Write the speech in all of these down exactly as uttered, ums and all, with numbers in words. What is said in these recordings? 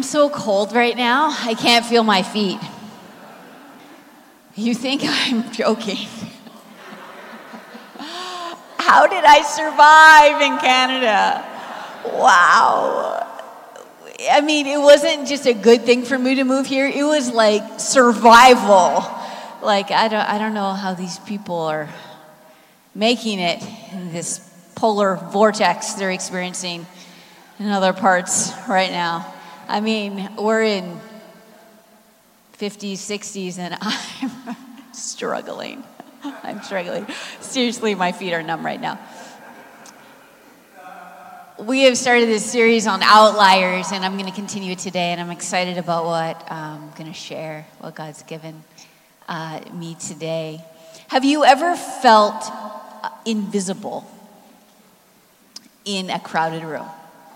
I'm so cold right now, I can't feel my feet. You think I'm joking? How did I survive in Canada? Wow. I mean, it wasn't just a good thing for me to move here. It was like survival. Like, I don't, I don't know how these people are making it in this polar vortex they're experiencing in other parts right now. I mean, we're in fifties, sixties, and I'm struggling. I'm struggling. Seriously, my feet are numb right now. We have started this series on outliers, and I'm going to continue it today, and I'm excited about what I'm going to share, what God's given uh, me today. Have you ever felt uh, invisible in a crowded room?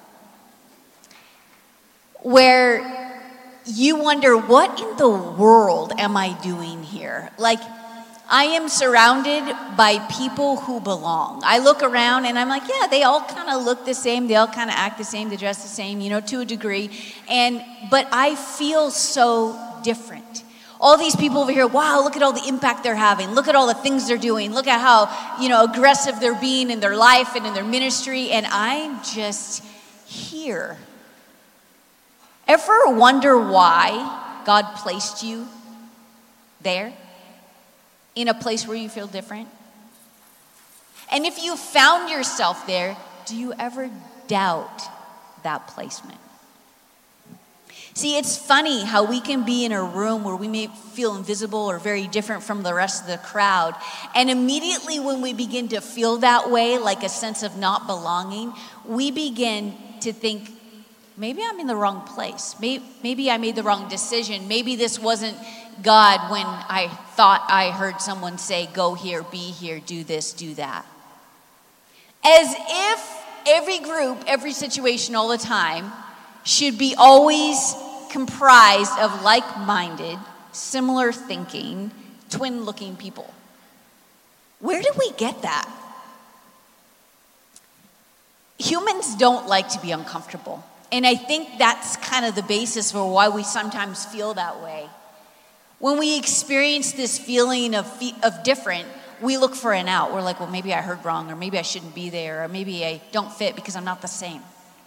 Where you wonder, what in the world am I doing here? Like, I am surrounded by people who belong. I look around and I'm like, yeah, they all kind of look the same. They all kind of act the same. They dress the same, you know, to a degree. And, but I feel so different. All these people over here, wow, look at all the impact they're having. Look at all the things they're doing. Look at how, you know, aggressive they're being in their life and in their ministry. And I'm just here. Ever wonder why God placed you there? In a place where you feel different? And if you found yourself there, do you ever doubt that placement? See, it's funny how we can be in a room where we may feel invisible or very different from the rest of the crowd. And immediately when we begin to feel that way, like a sense of not belonging, we begin to think, maybe I'm in the wrong place. Maybe, maybe I made the wrong decision. Maybe this wasn't God when I thought I heard someone say, go here, be here, do this, do that. As if every group, every situation, all the time should be always comprised of like-minded, similar thinking, twin-looking people. Where did we get that? Humans don't like to be uncomfortable. And I think that's kind of the basis for why we sometimes feel that way. When we experience this feeling of of different, we look for an out. We're like, well, maybe I heard wrong, or maybe I shouldn't be there, or maybe I don't fit because I'm not the same.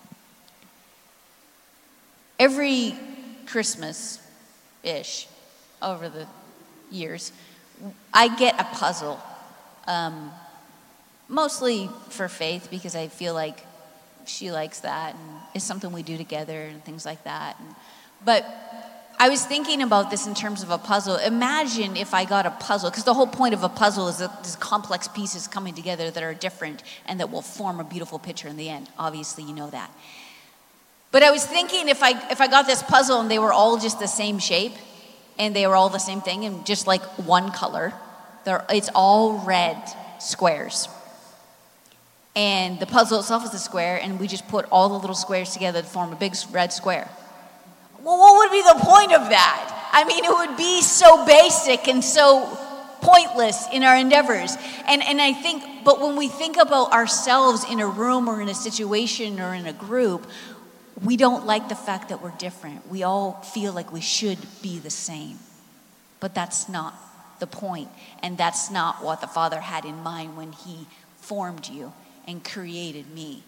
Every Christmas-ish, over the years, I get a puzzle. Um, mostly for Faith, because I feel like she likes that, and it's something we do together and things like that. And, but I was thinking about this in terms of a puzzle. Imagine if I got a puzzle, because the whole point of a puzzle is that these complex pieces coming together that are different and that will form a beautiful picture in the end. Obviously, you know that. But I was thinking if I if I got this puzzle and they were all just the same shape and they were all the same thing and just like one color, they're, it's all red squares. And the puzzle itself is a square, and we just put all the little squares together to form a big red square. Well, what would be the point of that? I mean, it would be so basic and so pointless in our endeavors. And and I think, but when we think about ourselves in a room or in a situation or in a group, we don't like the fact that we're different. We all feel like we should be the same. But that's not the point, and that's not what the Father had in mind when he formed you and created me.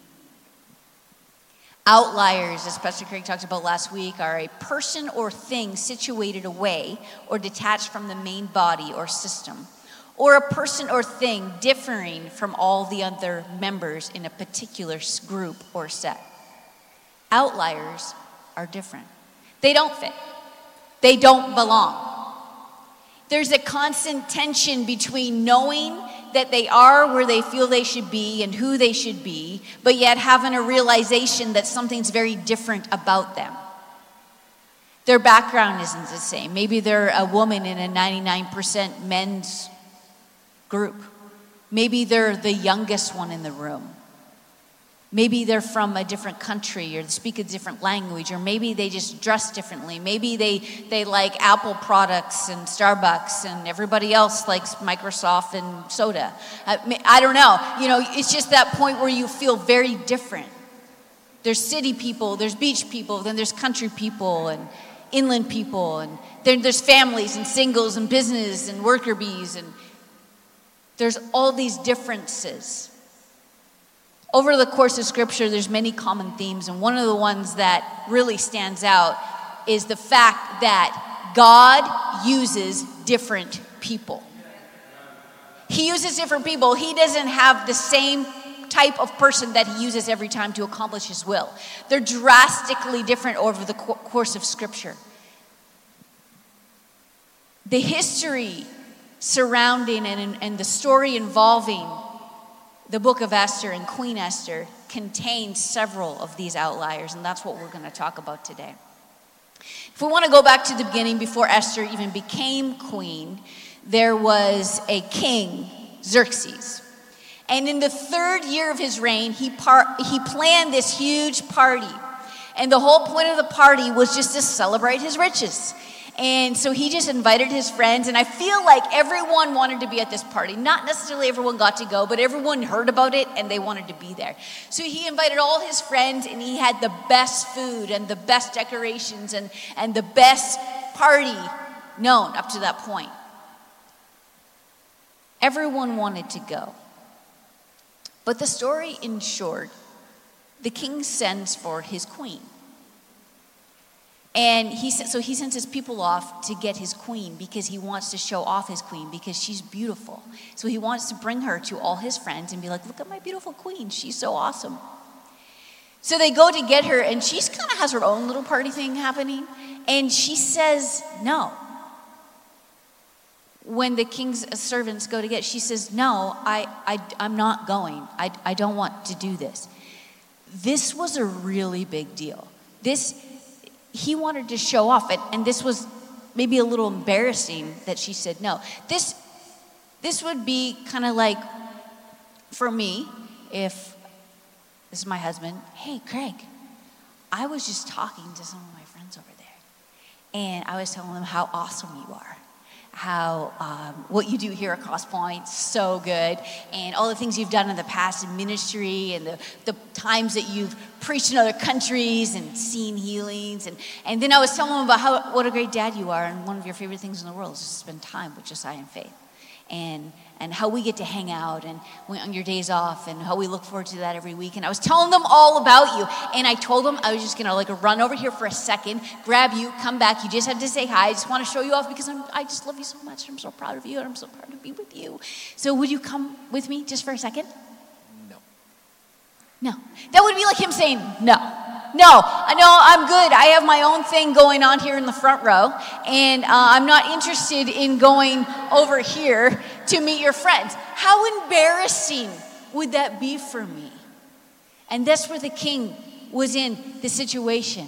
Outliers, as Pastor Craig talked about last week, are a person or thing situated away or detached from the main body or system, or a person or thing differing from all the other members in a particular group or set. Outliers are different. They don't fit. They don't belong. There's a constant tension between knowing that they are where they feel they should be and who they should be, but yet having a realization that something's very different about them. Their background isn't the same. Maybe they're a woman in a ninety-nine percent men's group. Maybe they're the youngest one in the room. Maybe they're from a different country or they speak a different language, or maybe they just dress differently. Maybe they, they like Apple products and Starbucks and everybody else likes Microsoft and soda. I, I don't know. You know, it's just that point where you feel very different. there's city people, there's beach people, then there's country people and inland people, and then there's families and singles and business and worker bees, and there's all these differences. Over the course of Scripture, there's many common themes, and one of the ones that really stands out is the fact that God uses different people. He uses different people. He doesn't have the same type of person that he uses every time to accomplish his will. They're drastically different over the co- course of Scripture. The history surrounding and, and the story involving the book of Esther and Queen Esther contains several of these outliers, and that's what we're going to talk about today. If we want to go back to the beginning, before Esther even became queen, there was a king, Xerxes. And in the third year of his reign, he, par- he planned this huge party. And the whole point of the party was just to celebrate his riches. And so he just invited his friends, and I feel like everyone wanted to be at this party. Not necessarily everyone got to go, but everyone heard about it and they wanted to be there. So he invited all his friends, and he had the best food and the best decorations and, and the best party known up to that point. Everyone wanted to go. But the story in short, the king sends for his queen. And he so he sends his people off to get his queen because he wants to show off his queen because she's beautiful. So he wants to bring her to all his friends and be like, look at my beautiful queen. She's so awesome. So they go to get her, and she kind of has her own little party thing happening. And she says no. When the king's servants go to get, she says, no, I, I, I'm not going. I, I don't want to do this. This was a really big deal. This... He wanted to show off it, and this was maybe a little embarrassing that she said no. This, this would be kind of like, for me, if this is my husband, hey, Craig, I was just talking to some of my friends over there, and I was telling them how awesome you are, how um, what you do here at Crosspoint, so good, and all the things you've done in the past in ministry, and the, the times that you've preached in other countries and seen healings. And, and then I was telling them about how what a great dad you are, and one of your favorite things in the world is to spend time with Josiah and Faith. And and how we get to hang out and when, on your days off, and how we look forward to that every week. And I was telling them all about you. And I told them I was just going to like run over here for a second, grab you, come back. You just had to say hi. I just want to show you off because I'm, I just love you so much. I'm so proud of you, and I'm so proud to be with you. So would you come with me just for a second? No. No. That would be like him saying no. No, I know I'm good. I have my own thing going on here in the front row, and uh, I'm not interested in going over here to meet your friends. How embarrassing would that be for me? And that's where the king was in the situation.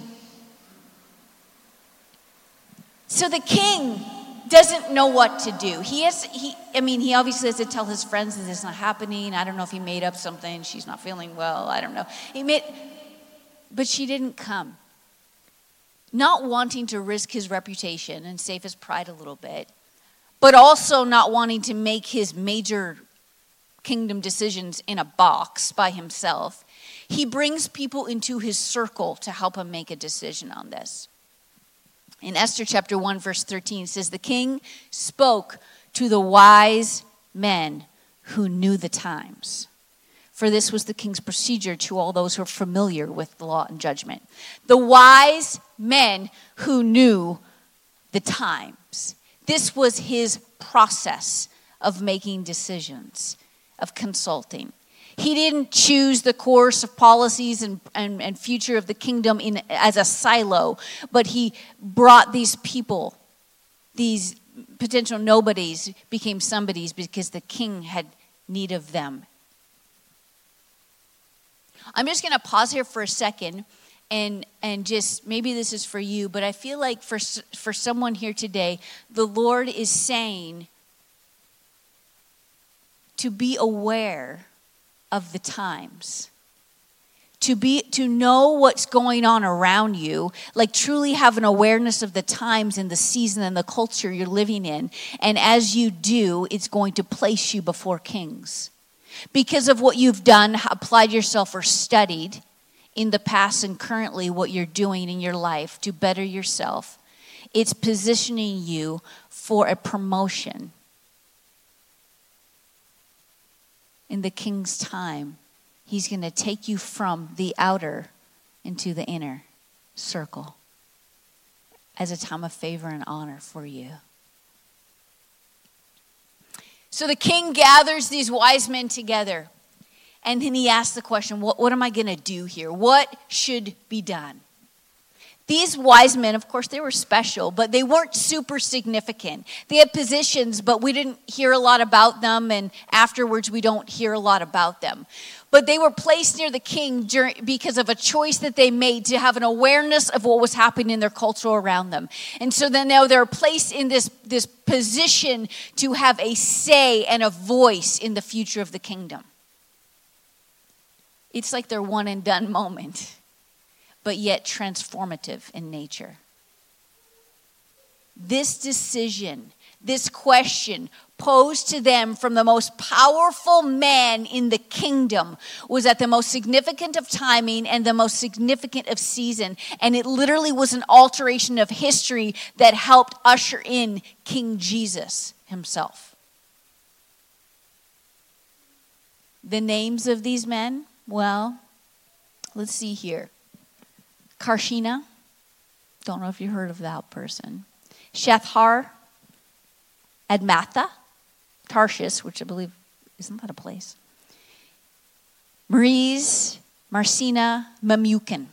So the king doesn't know what to do. He has, he, I mean, he obviously has to tell his friends that it's not happening. I don't know if he made up something. She's not feeling well. I don't know. He made... But she didn't come. Not wanting to risk his reputation and save his pride a little bit, but also not wanting to make his major kingdom decisions in a box by himself, he brings people into his circle to help him make a decision on this. In Esther chapter one, verse thirteen, it says, the king spoke to the wise men who knew the times. For this was the king's procedure to all those who are familiar with the law and judgment. The wise men who knew the times. This was his process of making decisions, of consulting. He didn't choose the course of policies and, and, and future of the kingdom in as a silo, but he brought these people, these potential nobodies, became somebodies because the king had need of them. I'm just going to pause here for a second and and just, maybe this is for you, but I feel like for for someone here today, the Lord is saying to be aware of the times. To be to know what's going on around you, like truly have an awareness of the times and the season and the culture you're living in. And as you do, it's going to place you before kings. Because of what you've done, applied yourself, or studied in the past and currently what you're doing in your life to better yourself. It's positioning you for a promotion. In the King's time, he's going to take you from the outer into the inner circle as a time of favor and honor for you. So the king gathers these wise men together, and then he asks the question, what, what am I going to do here? What should be done? These wise men, of course, they were special, but they weren't super significant. They had positions, but we didn't hear a lot about them, and afterwards we don't hear a lot about them. But they were placed near the king during, because of a choice that they made to have an awareness of what was happening in their culture around them. And so then now they're placed in this, this position to have a say and a voice in the future of the kingdom. It's like their one and done moment, but yet transformative in nature. This decision, this question posed to them from the most powerful man in the kingdom was at the most significant of timing and the most significant of season. And it literally was an alteration of history that helped usher in King Jesus himself. The names of these men, well, let's see here. Karshina, don't know if you heard of that person. Shethar, Admatha, Tarshish, which I believe, isn't that a place? Mariz, Marcina, Memucan.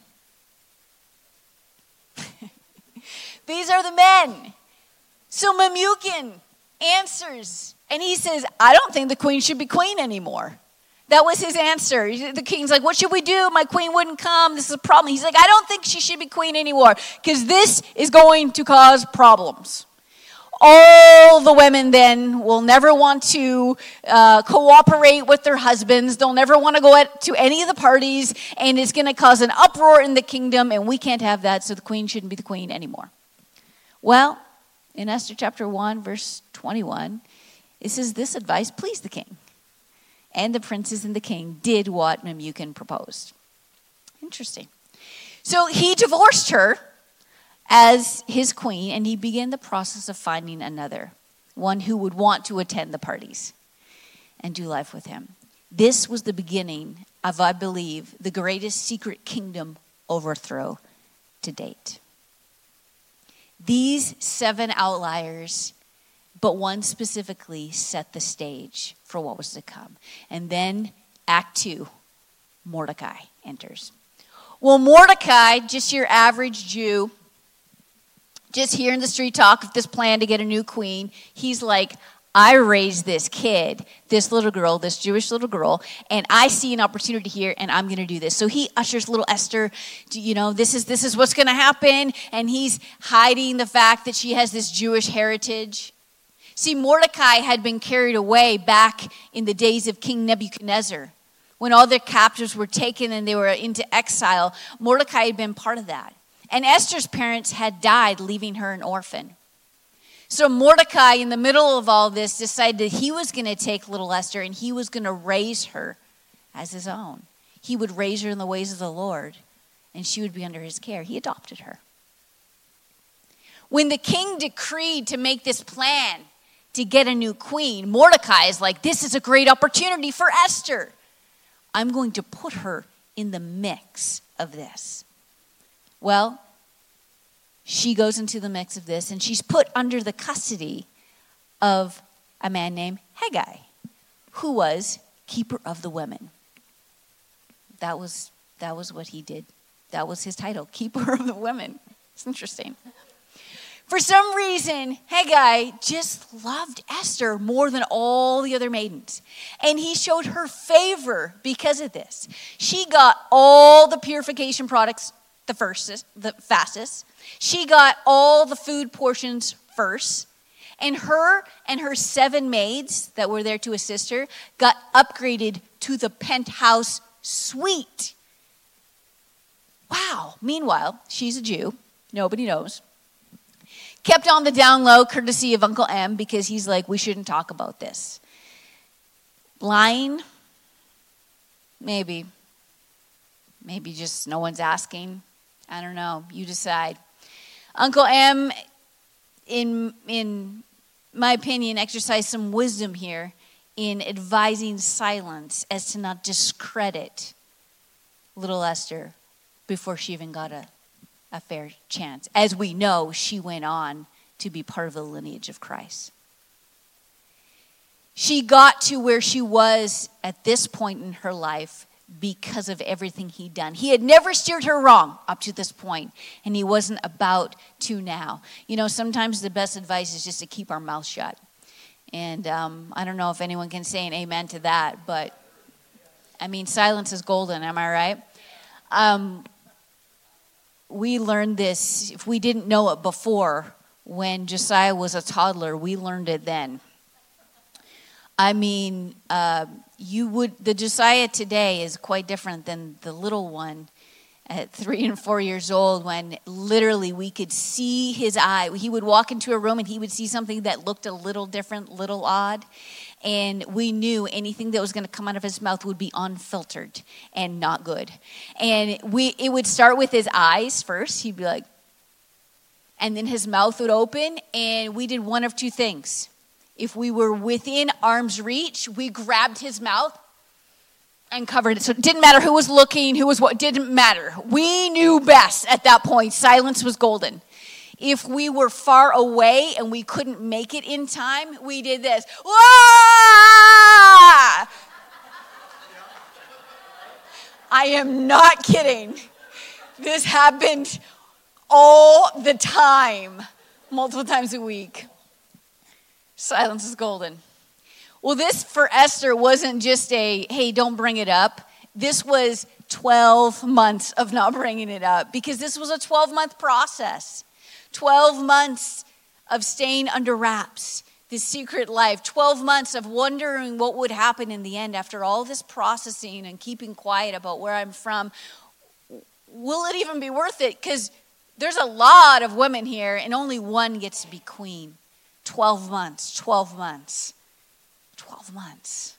These are the men. So Memucan answers, and he says, I don't think the queen should be queen anymore. That was his answer. The king's like, what should we do? My queen wouldn't come. This is a problem. He's like, I don't think she should be queen anymore because this is going to cause problems. All the women then will never want to uh, cooperate with their husbands. They'll never want to go at, to any of the parties, and it's going to cause an uproar in the kingdom, and we can't have that, so the queen shouldn't be the queen anymore. Well, in Esther chapter one, verse twenty-one, it says, this advice pleased the king. And the princes and the king did what Memucan proposed. Interesting. So he divorced her as his queen, and he began the process of finding another, one who would want to attend the parties and do life with him. This was the beginning of, I believe, the greatest secret kingdom overthrow to date. These seven outliers, but one specifically, set the stage for what was to come. And then Act two, Mordecai enters. Well, Mordecai, just your average Jew, just hearing the street talk of this plan to get a new queen, he's like, I raised this kid, this little girl, this Jewish little girl, and I see an opportunity here, and I'm going to do this. So he ushers little Esther, to, you know, this is this is what's going to happen, and he's hiding the fact that she has this Jewish heritage. See, Mordecai had been carried away back in the days of King Nebuchadnezzar. When all their captives were taken and they were into exile, Mordecai had been part of that. And Esther's parents had died, leaving her an orphan. So Mordecai, in the middle of all this, decided that he was going to take little Esther and he was going to raise her as his own. He would raise her in the ways of the Lord, and she would be under his care. He adopted her. When the king decreed to make this plan to get a new queen, Mordecai is like, this is a great opportunity for Esther. I'm going to put her in the mix of this. Well, she goes into the mix of this, and she's put under the custody of a man named Haggai, who was keeper of the women. That was, that was what he did. That was his title, keeper of the women. It's interesting. For some reason, Haggai just loved Esther more than all the other maidens. And he showed her favor because of this. She got all the purification products the first, the fastest. She got all the food portions first. And her and her seven maids that were there to assist her got upgraded to the penthouse suite. Wow. Meanwhile, she's a Jew. Nobody knows. Kept on the down low, courtesy of Uncle M, because he's like, we shouldn't talk about this. Lying? Maybe. Maybe just no one's asking. I don't know. You decide. Uncle M, in in my opinion, exercised some wisdom here in advising silence as to not discredit little Esther before she even got a, a fair chance. As we know, she went on to be part of the lineage of Christ. She got to where she was at this point in her life because of everything he'd done. He had never steered her wrong up to this point, and he wasn't about to now. You know, sometimes the best advice is just to keep our mouth shut. And um, I don't know if anyone can say an amen to that, but I mean, silence is golden, am I right? Um, we learned this, if we didn't know it before, when Josiah was a toddler, we learned it then. I mean, uh, you would the Josiah today is quite different than the little one at three and four years old, when literally we could see his eye. He would walk into a room and he would see something that looked a little different, little odd. And we knew anything that was going to come out of his mouth would be unfiltered and not good. And we it would start with his eyes first. He'd be like, and then his mouth would open, and we did one of two things. If we were within arm's reach, we grabbed his mouth and covered it. So it didn't matter who was looking, who was what, didn't matter. We knew best at that point. Silence was golden. If we were far away and we couldn't make it in time, we did this. Wah! I am not kidding. This happened all the time, multiple times a week. Silence is golden. Well, this for Esther wasn't just a, hey, don't bring it up. This was twelve months of not bringing it up, because this was a twelve-month process. twelve months of staying under wraps, this secret life. twelve months of wondering what would happen in the end after all this processing and keeping quiet about where I'm from. Will it even be worth it? Because there's a lot of women here, and only one gets to be queen. twelve months, twelve months, twelve months.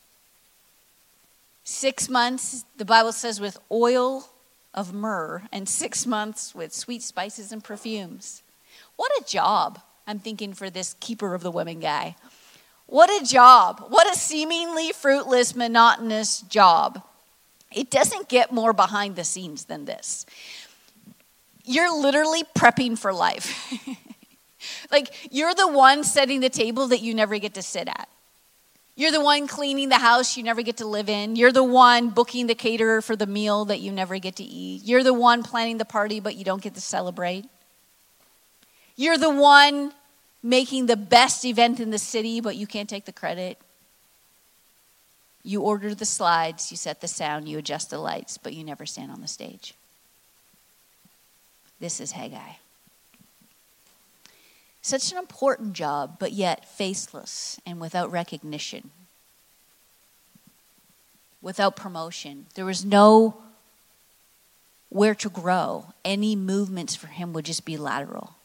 Six months, the Bible says, with oil of myrrh, and six months with sweet spices and perfumes. What a job, I'm thinking, for this keeper of the women guy. What a job. What a seemingly fruitless, monotonous job. It doesn't get more behind the scenes than this. You're literally prepping for life. Like, you're the one setting the table that you never get to sit at. You're the one cleaning the house you never get to live in. You're the one booking the caterer for the meal that you never get to eat. You're the one planning the party, but you don't get to celebrate. You're the one making the best event in the city, but you can't take the credit. You order the slides, you set the sound, you adjust the lights, but you never stand on the stage. This is Haggai. Such an important job, but yet faceless and without recognition, without promotion. There was no where to grow. Any movements for him would just be lateral.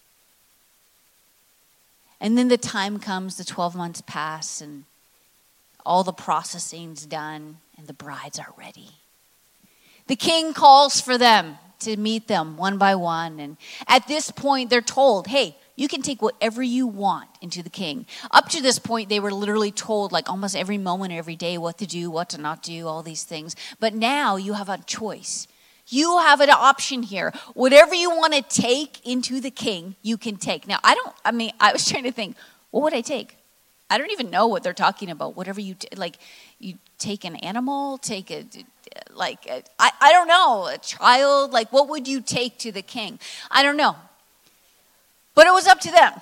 And then the time comes, the twelve months pass, and all the processing's done, and the brides are ready. The king calls for them to meet them one by one, and at this point they're told, hey, you can take whatever you want into the king. Up to this point, they were literally told, like, almost every moment, every day, what to do, what to not do, all these things. But now you have a choice. You have an option here. Whatever you want to take into the king, you can take. Now, I don't, I mean, I was trying to think, what would I take? I don't even know what they're talking about. Whatever you, t- like, you take an animal, take a, like, a, I, I don't know, a child. Like, what would you take to the king? I don't know. But it was up to them.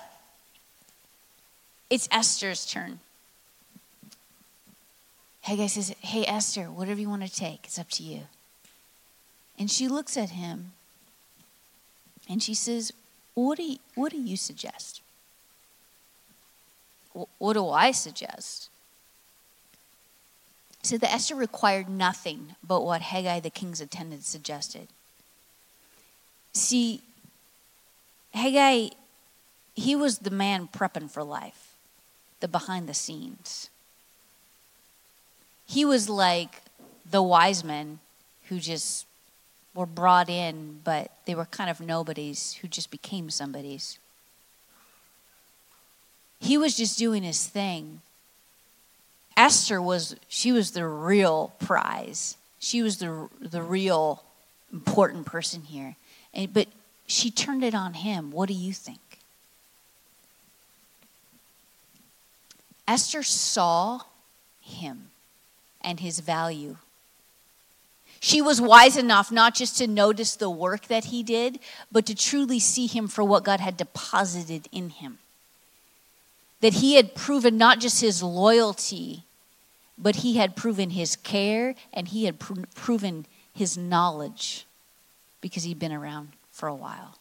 It's Esther's turn. Haggai says, hey, Esther, whatever you want to take, it's up to you. And she looks at him and she says, what do you, what do you suggest? What do I suggest? So that Esther required nothing but what Haggai, the king's attendant, suggested. See, Haggai, he was the man prepping for life, the behind the scenes. He was like the wise men who just were brought in, but they were kind of nobodies who just became somebodies. He was just doing his thing. Esther was, she was the real prize. She was the the real important person here. And, but she turned it on him. What do you think? Esther saw him and his value. She was wise enough not just to notice the work that he did, but to truly see him for what God had deposited in him. That he had proven not just his loyalty, but he had proven his care and he had pr- proven his knowledge because he'd been around for a while.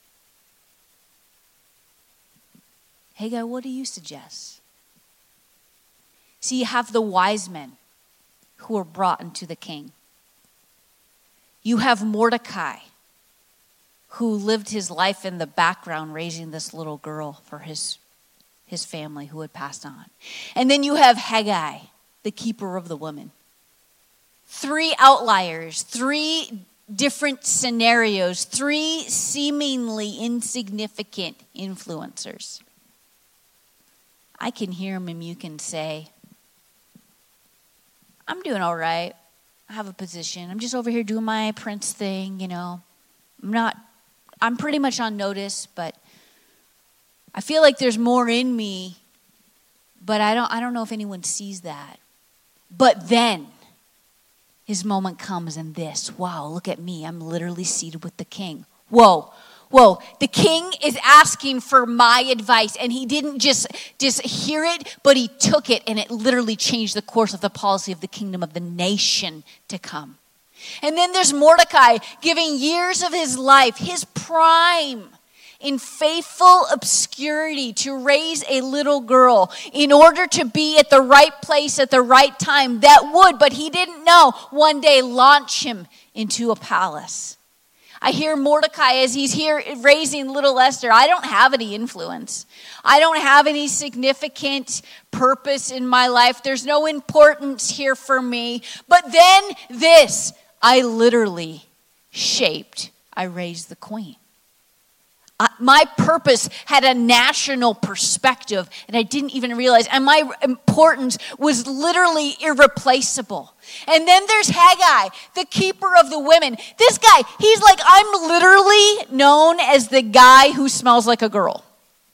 Haggai, what do you suggest? See, you have the wise men who were brought into the king. You have Mordecai, who lived his life in the background raising this little girl for his, his family who had passed on. And then you have Haggai, the keeper of the woman. Three outliers, three different scenarios, three seemingly insignificant influencers. I can hear him and you can say, I'm doing all right. I have a position. I'm just over here doing my prince thing, you know. I'm not, I'm pretty much on notice, but I feel like there's more in me, but I don't, I don't know if anyone sees that. But then his moment comes and this, wow, look at me. I'm literally seated with the king. Whoa, whoa. The king is asking for my advice, and he didn't just, just hear it, but he took it, and it literally changed the course of the policy of the kingdom of the nation to come. And then there's Mordecai giving years of his life, his prime, in faithful obscurity to raise a little girl in order to be at the right place at the right time that would, but he didn't know, one day launch him into a palace. I hear Mordecai as he's here raising little Esther. I don't have any influence. I don't have any significant purpose in my life. There's no importance here for me. But then this, I literally shaped, I raised the queen. Uh, my purpose had a national perspective, and I didn't even realize. And my importance was literally irreplaceable. And then there's Haggai, the keeper of the women. This guy, he's like, I'm literally known as the guy who smells like a girl.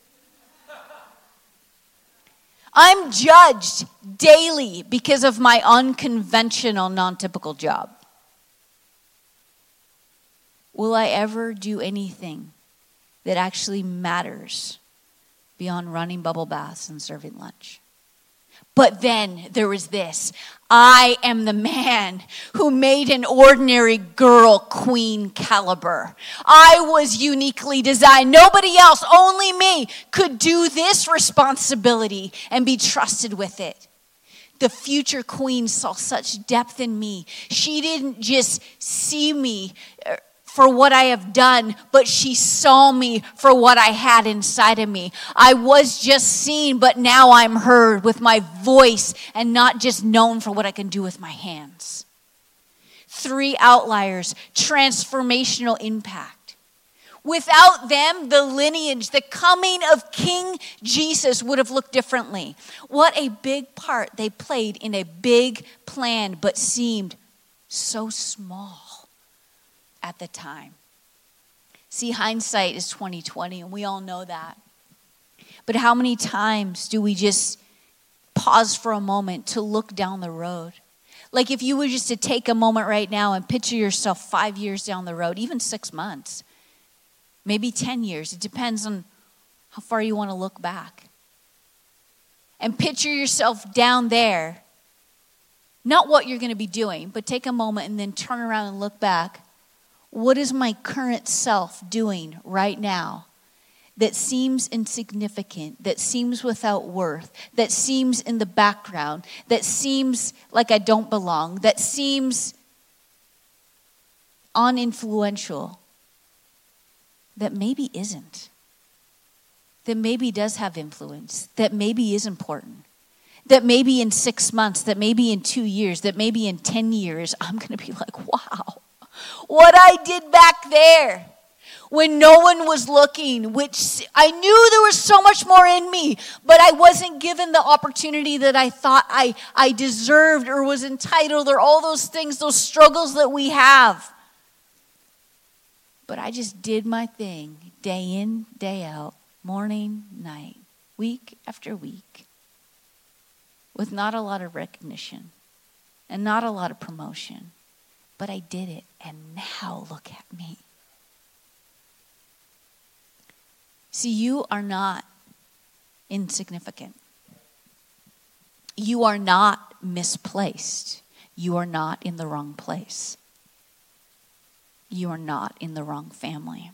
I'm judged daily because of my unconventional, non-typical job. Will I ever do anything that actually matters beyond running bubble baths and serving lunch? But then there was this. I am the man who made an ordinary girl queen caliber. I was uniquely designed. Nobody else, only me, could do this responsibility and be trusted with it. The future queen saw such depth in me. She didn't just see me for what I have done, but she saw me for what I had inside of me. I was just seen, but now I'm heard with my voice and not just known for what I can do with my hands. Three outliers, transformational impact. Without them, the lineage, the coming of King Jesus would have looked differently. What a big part they played in a big plan, but seemed so small at the time. See, hindsight is twenty twenty, and we all know that. But how many times do we just pause for a moment to look down the road? Like if you were just to take a moment right now and picture yourself five years down the road, even six months, maybe ten years. It depends on how far you want to look back. And picture yourself down there, not what you're going to be doing, but take a moment and then turn around and look back. What is my current self doing right now that seems insignificant, that seems without worth, that seems in the background, that seems like I don't belong, that seems uninfluential, that maybe isn't, that maybe does have influence, that maybe is important, that maybe in six months, that maybe in two years, that maybe in ten years, I'm going to be like, wow. What I did back there when no one was looking, which I knew there was so much more in me, but I wasn't given the opportunity that I thought I, I deserved or was entitled, or all those things, those struggles that we have. But I just did my thing day in, day out, morning, night, week after week, with not a lot of recognition and not a lot of promotion. But I did it, and now look at me. See, you are not insignificant. You are not misplaced. You are not in the wrong place. You are not in the wrong family.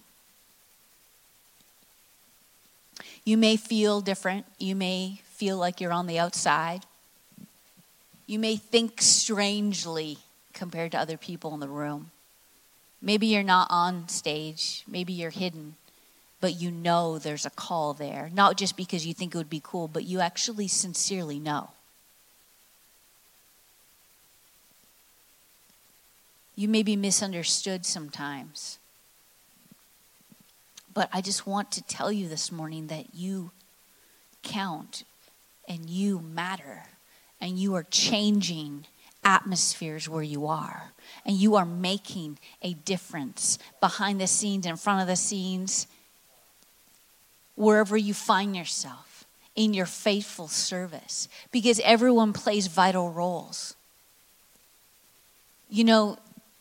You may feel different. You may feel like you're on the outside. You may think strangely compared to other people in the room. Maybe you're not on stage. Maybe you're hidden. But you know there's a call there. Not just because you think it would be cool, but you actually sincerely know. You may be misunderstood sometimes. But I just want to tell you this morning that you count and you matter. And you are changing atmospheres where you are. And you are making a difference behind the scenes, in front of the scenes, wherever you find yourself in your faithful service, because everyone plays vital roles. You know,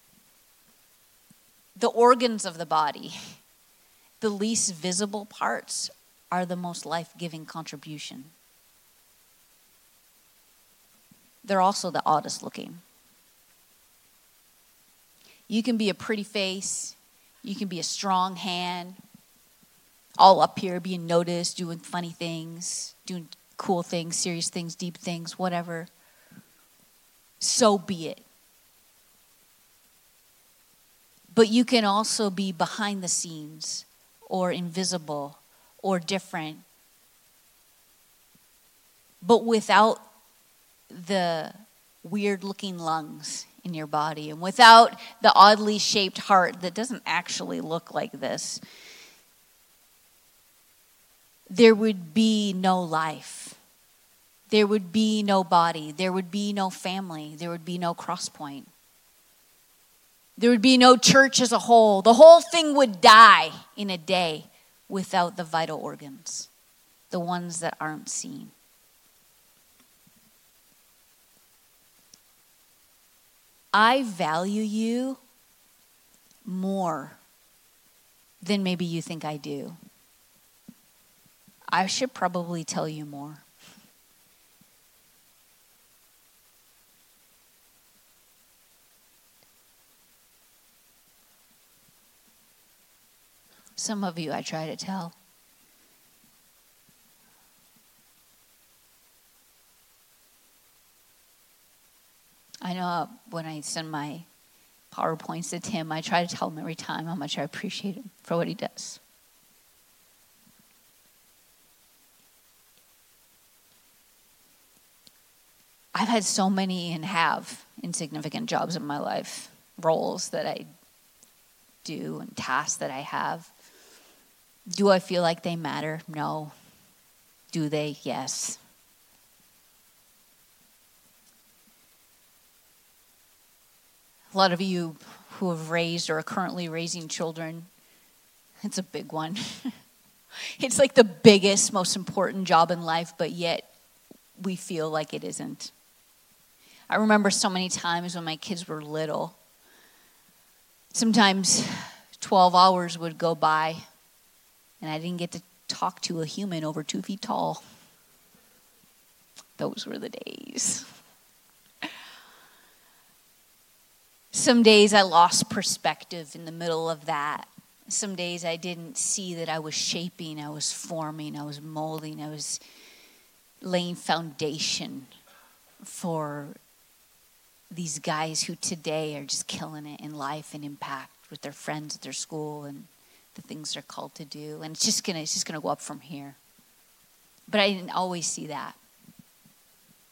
the organs of the body, the least visible parts, are the most life-giving contribution. They're also the oddest looking. You can be a pretty face, you can be a strong hand, all up here being noticed, doing funny things, doing cool things, serious things, deep things, whatever. So be it. But you can also be behind the scenes or invisible or different, but without the weird looking lungs in your body and without the oddly shaped heart that doesn't actually look like this. There would be no life. There would be no body. There would be no family. There would be no Crosspoint. There would be no church as a whole. The whole thing would die in a day without the vital organs, the ones that aren't seen. I value you more than maybe you think I do. I should probably tell you more. Some of you I try to tell. I know when I send my PowerPoints to Tim, I try to tell him every time how much I appreciate him for what he does. I've had so many and have insignificant jobs in my life, roles that I do and tasks that I have. Do I feel like they matter? No. Do they? Yes. A lot of you who have raised or are currently raising children, it's a big one. It's like the biggest, most important job in life, but yet we feel like it isn't. I remember so many times when my kids were little, sometimes twelve hours would go by and I didn't get to talk to a human over two feet tall. Those were the days. Some days I lost perspective in the middle of that. Some days I didn't see that I was shaping, I was forming, I was molding, I was laying foundation for these guys who today are just killing it in life and impact with their friends at their school and the things they're called to do. And it's just gonna, it's just gonna go up from here. But I didn't always see that.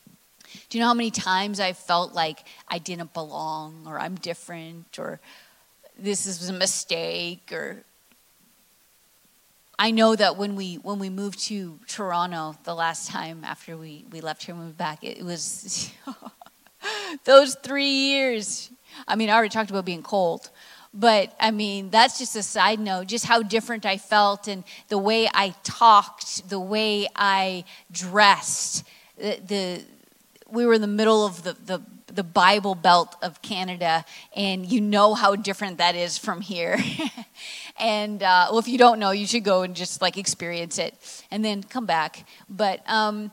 Do you know how many times I felt like I didn't belong or I'm different or this is a mistake, or I know that when we when we moved to Toronto the last time after we, we left here and moved back, it was those three years. I mean, I already talked about being cold, but I mean, that's just a side note, just how different I felt and the way I talked, the way I dressed. The, the we were in the middle of the, the the Bible Belt of Canada, and you know how different that is from here. And uh, well, if you don't know, you should go and just like experience it, and then come back. But um,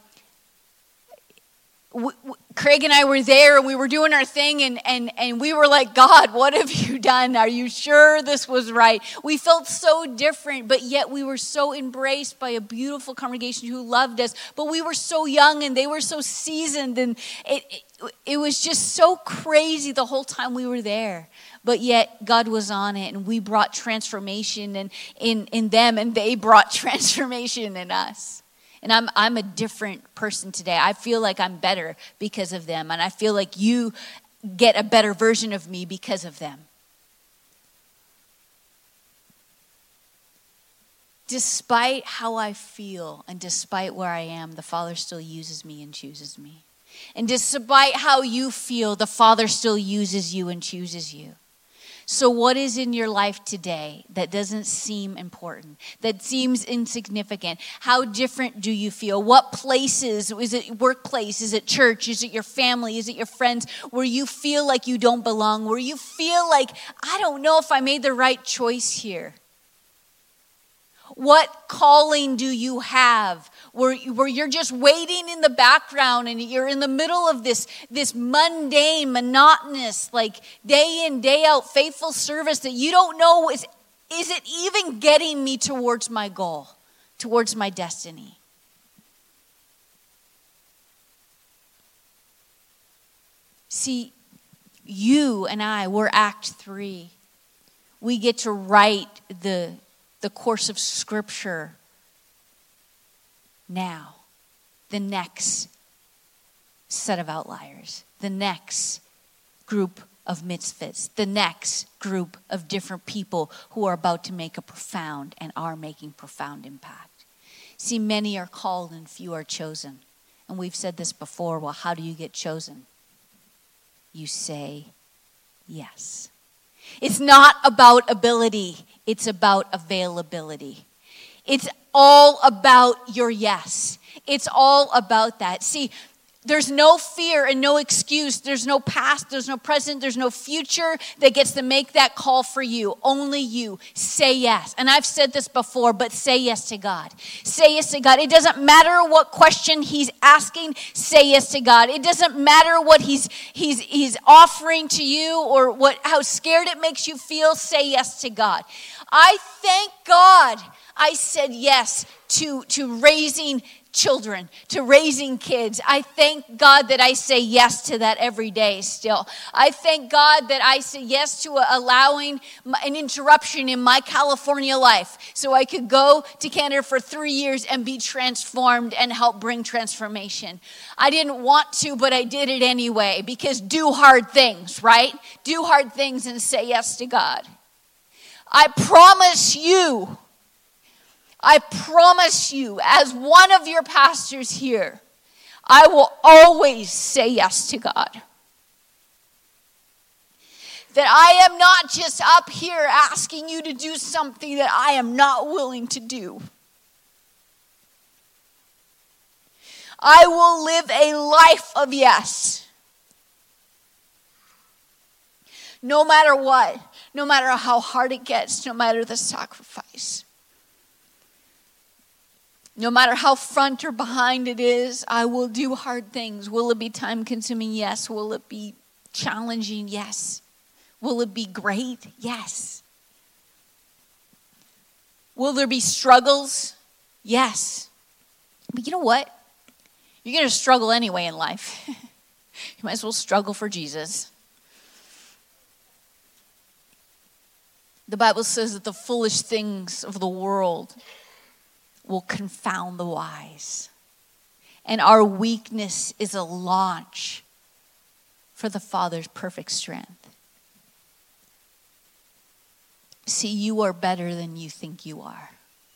w- w- Craig and I were there, and we were doing our thing, and and and we were like, God, what have you done? Are you sure this was right? We felt so different, but yet we were so embraced by a beautiful congregation who loved us. But we were so young, and they were so seasoned, and it. it It was just so crazy the whole time we were there. But yet God was on it, and we brought transformation in, in, in them, and they brought transformation in us. And I'm I'm a different person today. I feel like I'm better because of them, and I feel like you get a better version of me because of them. Despite how I feel and despite where I am, the Father still uses me and chooses me. And despite how you feel, the Father still uses you and chooses you. So what is in your life today that doesn't seem important, that seems insignificant? How different do you feel? What places, is it workplace, is it church, is it your family, is it your friends, where you feel like you don't belong, where you feel like, I don't know if I made the right choice here? What calling do you have where, where you're just waiting in the background and you're in the middle of this, this mundane, monotonous, like day in, day out, faithful service that you don't know, is, is it even getting me towards my goal, towards my destiny? See, you and I, we're Act Three. We get to write the the course of Scripture now. The next set of outliers. The next group of misfits. The next group of different people who are about to make a profound and are making profound impact. See, many are called and few are chosen. And we've said this before. Well, how do you get chosen? You say yes. It's not about ability. It's about availability. It's all about your yes. It's all about that. See, there's no fear and no excuse. There's no past, there's no present, there's no future that gets to make that call for you. Only you. Say yes. And I've said this before, but say yes to God. Say yes to God. It doesn't matter what question he's asking, say yes to God. It doesn't matter what he's he's he's offering to you or what how scared it makes you feel, say yes to God. I thank God I said yes to, to raising children, to raising kids. I thank God that I say yes to that every day still. I thank God that I say yes to allowing an interruption in my California life so I could go to Canada for three years and be transformed and help bring transformation. I didn't want to, but I did it anyway, because do hard things, right? Do hard things and say yes to God. I promise you, I promise you, as one of your pastors here, I will always say yes to God. That I am not just up here asking you to do something that I am not willing to do. I will live a life of yes. No matter what, no matter how hard it gets, no matter the sacrifice. No matter how front or behind it is, I will do hard things. Will it be time consuming? Yes. Will it be challenging? Yes. Will it be great? Yes. Will there be struggles? Yes. But you know what? You're going to struggle anyway in life. You might as well struggle for Jesus. The Bible says that the foolish things of the world will confound the wise. And our weakness is a launch for the Father's perfect strength. See, you are better than you think you are.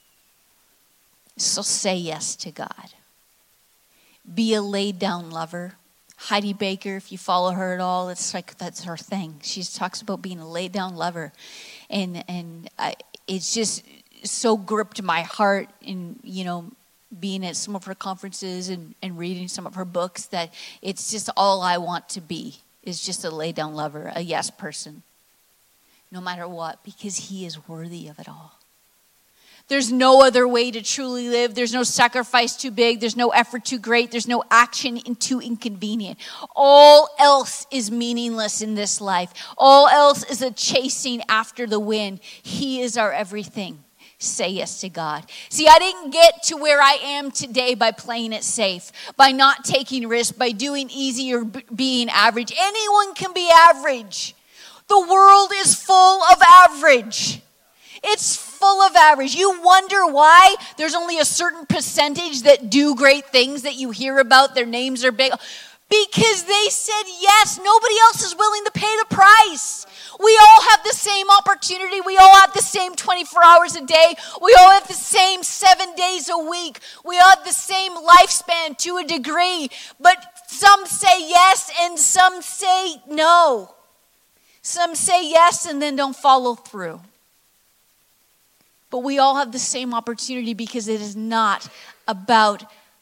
So say yes to God. Be a laid down lover. Heidi Baker, if you follow her at all, it's like that's her thing. She talks about being a laid down lover. And and I, it's just so gripped my heart in, you know, being at some of her conferences and, and reading some of her books, that it's just all I want to be is just a laid down lover, a yes person. No matter what, because he is worthy of it all. There's no other way to truly live. There's no sacrifice too big. There's no effort too great. There's no action too inconvenient. All else is meaningless in this life. All else is a chasing after the wind. He is our everything. Say yes to God. See, I didn't get to where I am today by playing it safe, by not taking risks, by doing easy or b- being average. Anyone can be average. The world is full of average. It's full of average. You wonder why there's only a certain percentage that do great things that you hear about. Their names are big. Because they said yes. Nobody else is willing to pay the price. We all have the same opportunity. We all have the same twenty-four hours a day. We all have the same seven days a week. We all have the same lifespan to a degree. But some say yes and some say no. Some say yes and then don't follow through. But we all have the same opportunity because it is not about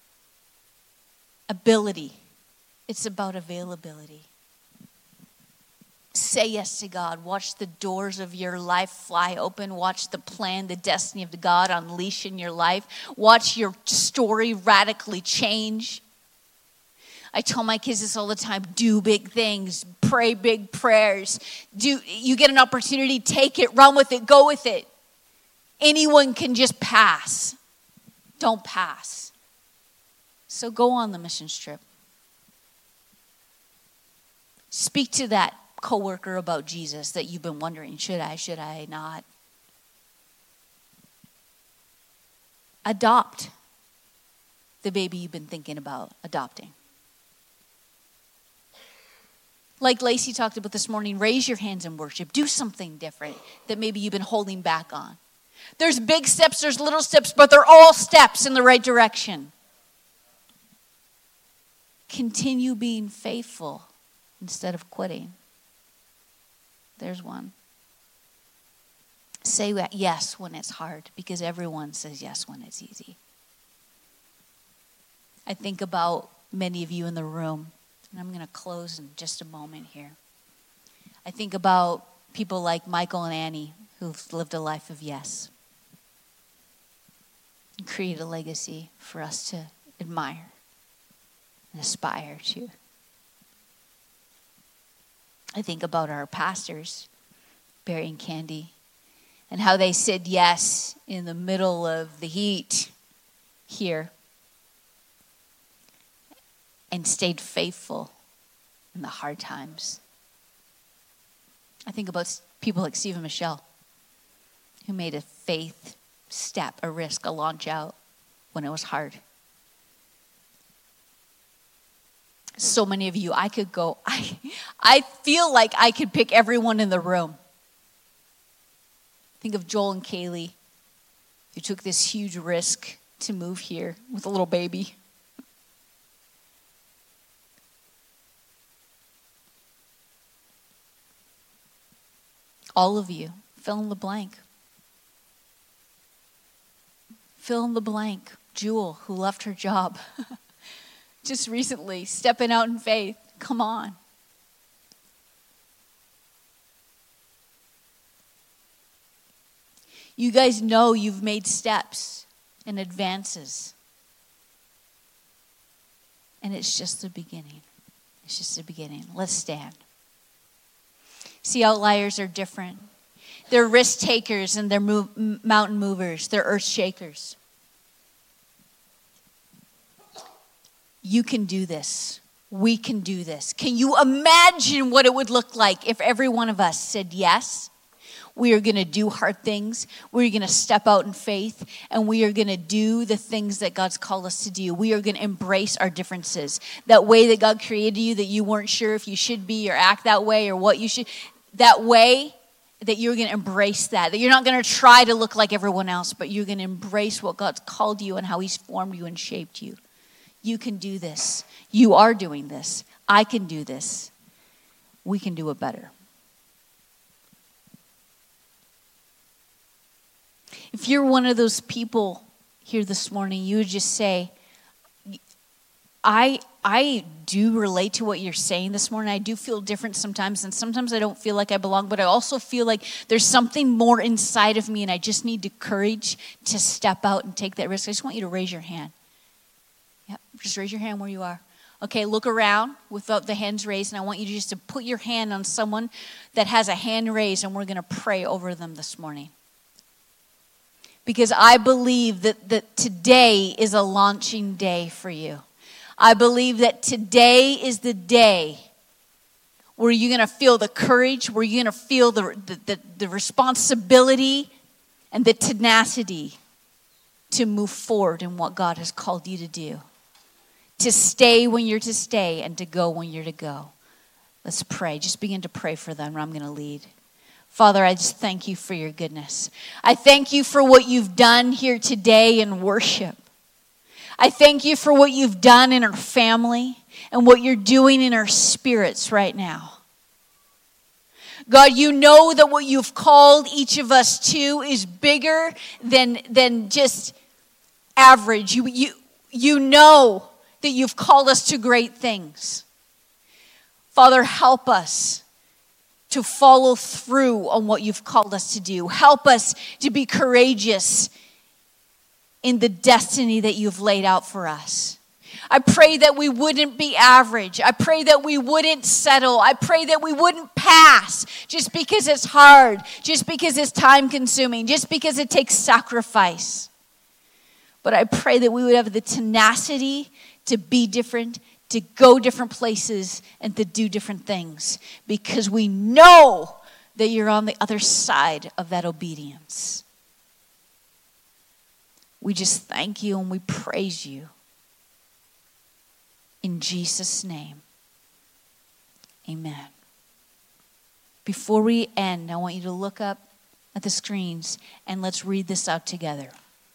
ability. It's about availability. Say yes to God. Watch the doors of your life fly open. Watch the plan, the destiny of God unleash in your life. Watch your story radically change. I tell my kids this all the time. Do big things. Pray big prayers. Do you get an opportunity, take it, run with it, go with it. Anyone can just pass. Don't pass. So go on the mission trip. Speak to that coworker about Jesus that you've been wondering, should I, should I not? Adopt the baby you've been thinking about adopting. Like Lacey talked about this morning, raise your hands in worship. Do something different that maybe you've been holding back on. There's big steps, there's little steps, but they're all steps in the right direction. Continue being faithful instead of quitting. There's one. Say yes when it's hard, because everyone says yes when it's easy. I think about many of you in the room, and I'm going to close in just a moment here. I think about people like Michael and Annie who've lived a life of yes. And create a legacy for us to admire and aspire to. I think about our pastors, Barry and Candy, and how they said yes in the middle of the heat here and stayed faithful in the hard times. I think about people like Steve and Michelle, who made a faith step, a risk, a launch out when it was hard. So many of you, I could go, I, I feel like I could pick everyone in the room. Think of Joel and Kaylee, who took this huge risk to move here with a little baby. All of you, fill in the blank. Fill in the blank. Jewel, who left her job just recently, stepping out in faith. Come on. You guys know you've made steps and advances. And it's just the beginning. It's just the beginning. Let's stand. See, outliers are different. They're risk takers and they're move, mountain movers. They're earth shakers. You can do this. We can do this. Can you imagine what it would look like if every one of us said yes? We are going to do hard things. We're going to step out in faith. And we are going to do the things that God's called us to do. We are going to embrace our differences. That way that God created you that you weren't sure if you should be or act that way or what you should. That way that you're going to embrace that, that you're not going to try to look like everyone else, but you're going to embrace what God's called you and how he's formed you and shaped you. You can do this. You are doing this. I can do this. We can do it better. If you're one of those people here this morning, you would just say, I I do relate to what you're saying this morning. I do feel different sometimes, and sometimes I don't feel like I belong, but I also feel like there's something more inside of me, and I just need the courage to step out and take that risk. I just want you to raise your hand. Yeah, just raise your hand where you are. Okay, look around without the hands raised, and I want you just to put your hand on someone that has a hand raised, and we're going to pray over them this morning. Because I believe that, that today is a launching day for you. I believe that today is the day where you're going to feel the courage, where you're going to feel the, the, the, the responsibility and the tenacity to move forward in what God has called you to do. To stay when you're to stay and to go when you're to go. Let's pray. Just begin to pray for them, or I'm going to lead. Father, I just thank you for your goodness. I thank you for what you've done here today in worship. I thank you for what you've done in our family and what you're doing in our spirits right now. God, you know that what you've called each of us to is bigger than, than just average. You, you, you know that you've called us to great things. Father, help us to follow through on what you've called us to do. Help us to be courageous in the destiny that you've laid out for us. I pray that we wouldn't be average. I pray that we wouldn't settle. I pray that we wouldn't pass just because it's hard, just because it's time consuming, just because it takes sacrifice. But I pray that we would have the tenacity to be different, to go different places, and to do different things, because we know that you're on the other side of that obedience. We just thank you and we praise you. In Jesus' name, amen. Before we end, I want you to look up at the screens and let's read this out together.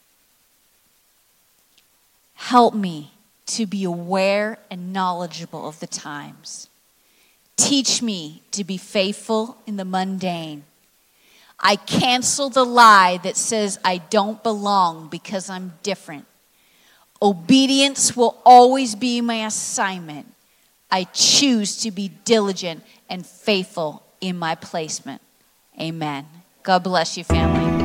Help me to be aware and knowledgeable of the times. Teach me to be faithful in the mundane. I cancel the lie that says I don't belong because I'm different. Obedience will always be my assignment. I choose to be diligent and faithful in my placement. Amen. God bless you, family.